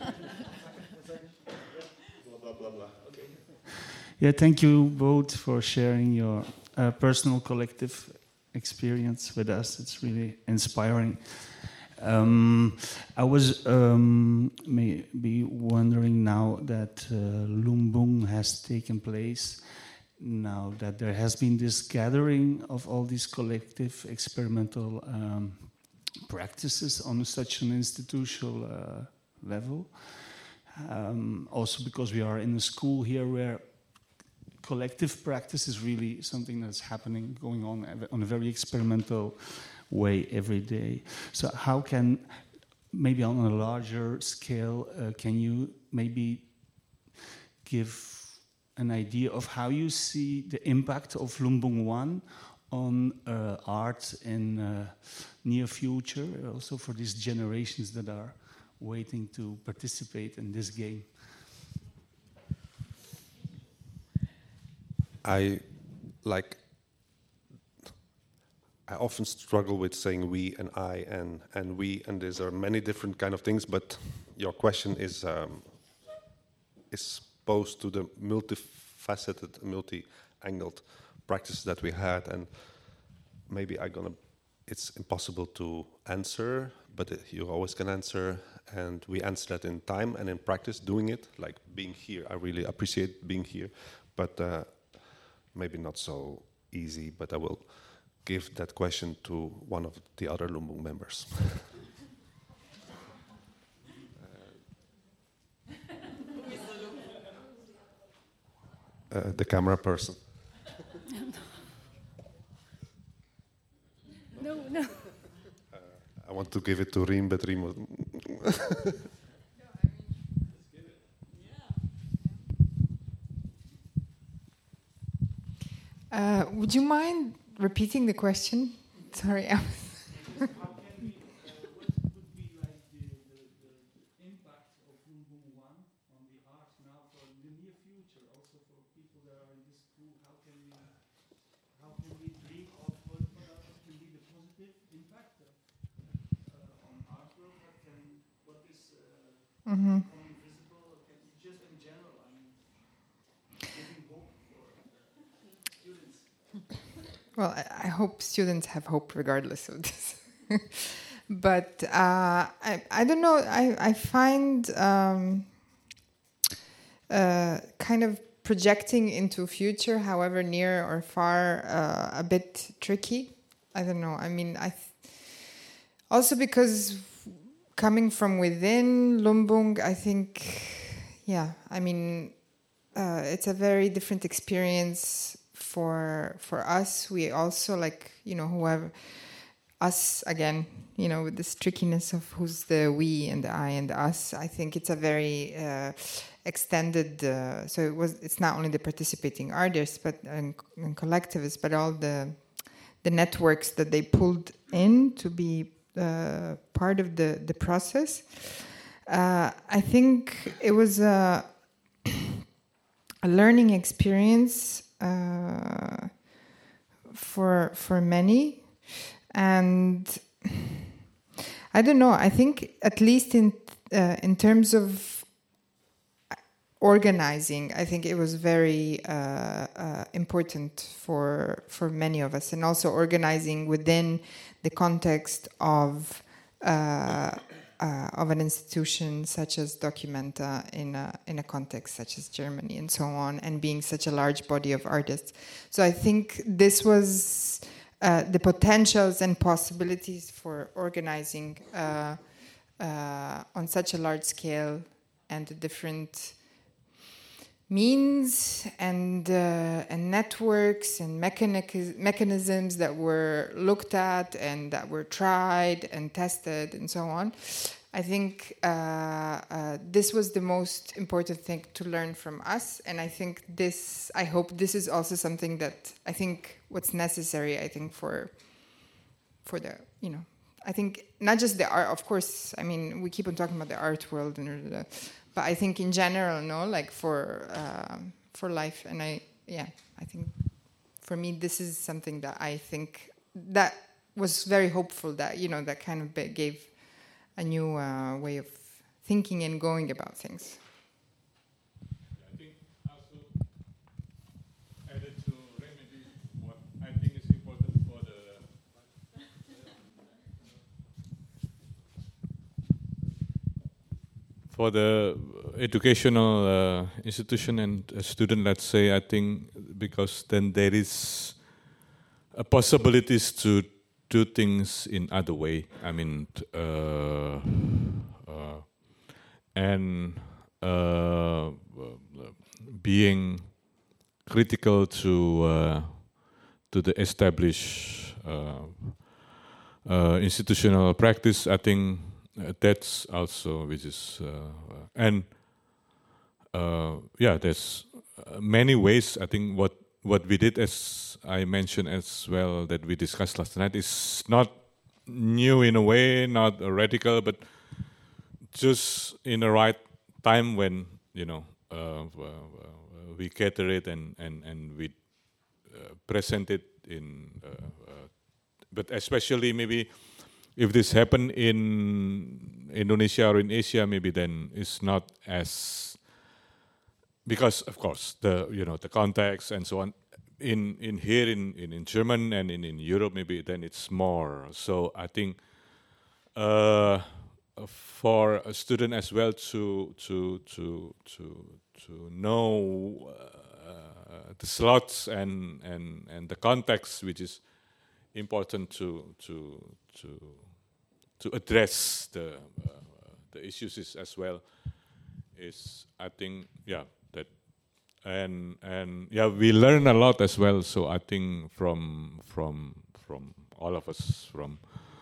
Blah, blah, blah. Okay. Yeah, thank you both for sharing your uh, personal collective experience with us. It's really inspiring. Um, I was um, maybe wondering now that uh, Lumbung has taken place, now that there has been this gathering of all these collective experimental um, practices on such an institutional uh, level. Um, also because we are in a school here where collective practice is really something that's happening, going on on a very experimental way every day. So how can, maybe on a larger scale, uh, can you maybe give an idea of how you see the impact of Lumbung One on uh, art in uh, near future, also for these generations that are waiting to participate in this game? I like. I often struggle with saying we and I and and we, and there are many different kind of things. But your question is um, is posed to the multifaceted, multi-angled practice that we had, and maybe I'm gonna. It's impossible to answer, but it, you always can answer, and we answer that in time and in practice, doing it, like being here. I really appreciate being here, but. Uh, Maybe not so easy, but I will give that question to one of the other Lumbung members. uh, the camera person. No, no. Uh, I want to give it to Reem, but Reem was... Uh, would you mind repeating the question? Sorry. I was How can we, uh, what would be like the, the, the, the impact of Lumbung one on the art now for the near future, also for people that are in this school? How can we, how can we dream of what, what can be the positive impact of, uh, on artwork? What can, what is uh, mm-hmm. becoming visible? Can, just in general, I mean, giving hope for uh, students. Well, I, I hope students have hope regardless of this. But uh, I, I don't know. I, I find um, uh, kind of projecting into future, however near or far, uh, a bit tricky. I don't know. I mean, I th- also because coming from within Lumbung, I think, yeah. I mean, uh, it's a very different experience. For for us, we also like, you know, whoever, us again, you know, with this trickiness of who's the we and the I and the us. I think it's a very uh, extended. Uh, so it was. It's not only the participating artists, but and, and collectivists, but all the the networks that they pulled in to be uh, part of the the process. Uh, I think it was a, a learning experience. Uh, for for many, and I don't know. I think at least in uh, in terms of organizing, I think it was very uh, uh, important for for many of us, and also organizing within the context of. Uh, Uh, of an institution such as Documenta in a, in a context such as Germany and so on, and being such a large body of artists. So I think this was uh, the potentials and possibilities for organizing uh, uh, on such a large scale, and the different means and uh, and networks and mechanic- mechanisms that were looked at and that were tried and tested and so on. I think uh, uh, this was the most important thing to learn from us, and I think this. I hope this is also something that I think what's necessary. I think for for the you know. I think not just the art. Of course, I mean we keep on talking about the art world and. Uh, But I think in general, no, like for uh, for life, and I, yeah, I think for me this is something that I think that was very hopeful. That you know that kind of gave a new uh, way of thinking and going about things. I think also added to remedy what I think is important for the. For the educational uh, institution and a student, let's say, I think because then there is a possibilities to do things in other way. I mean, uh, uh, and uh, being critical to uh, to the established uh, uh, institutional practice, I think. Uh, that's also which is uh, uh, and uh, yeah, there's uh, many ways. I think what what we did, as I mentioned as well, that we discussed last night, is not new in a way, not uh, radical, but just in the right time when you know uh, uh, we cater it and and and we uh, present it in, uh, uh, but especially maybe. If this happened in Indonesia or in Asia, maybe then it's not as because, of course, the you know the context and so on. In in here in, in, in German and in, in Europe, maybe then it's more. So I think uh, for a student as well to to to to to know uh, the slots and, and and the context, which is important to to to to address the uh, the issues is as well is I think yeah that and and yeah we learn a lot as well. So I think from from from all of us, from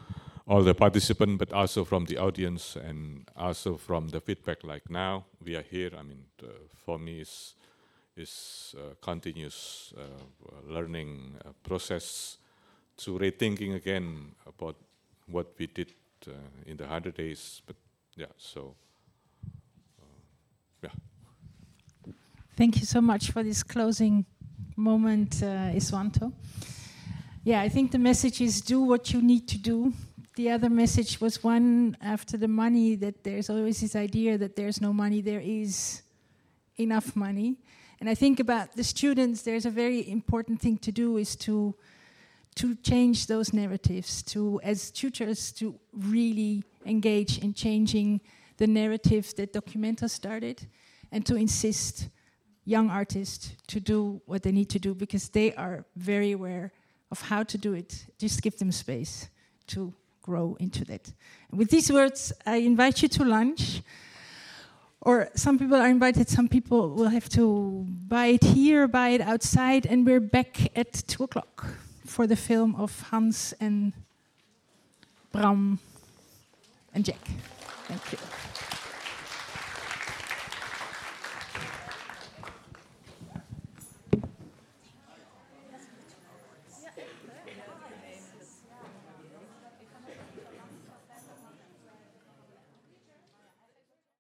all the participants, but also from the audience and also from the feedback. Like now we are here. I mean, uh, for me, is is uh, continuous uh, learning uh, process to rethinking again about what we did uh, in the hundred days. But yeah, so uh, yeah. Thank you so much for this closing moment, uh, Iswanto. Yeah, I think the message is do what you need to do. The other message was one after the money, that there's always this idea that there's no money, there is enough money. And I think about the students, there's a very important thing to do is to to change those narratives, to, as tutors, to really engage in changing the narrative that Documenta started, and to insist young artists to do what they need to do, because they are very aware of how to do it. Just give them space to grow into that. And with these words, I invite you to lunch. Or some people are invited, some people will have to buy it here, buy it outside, and we're back at two o'clock for the film of Hans and Bram and Jack. Thank you.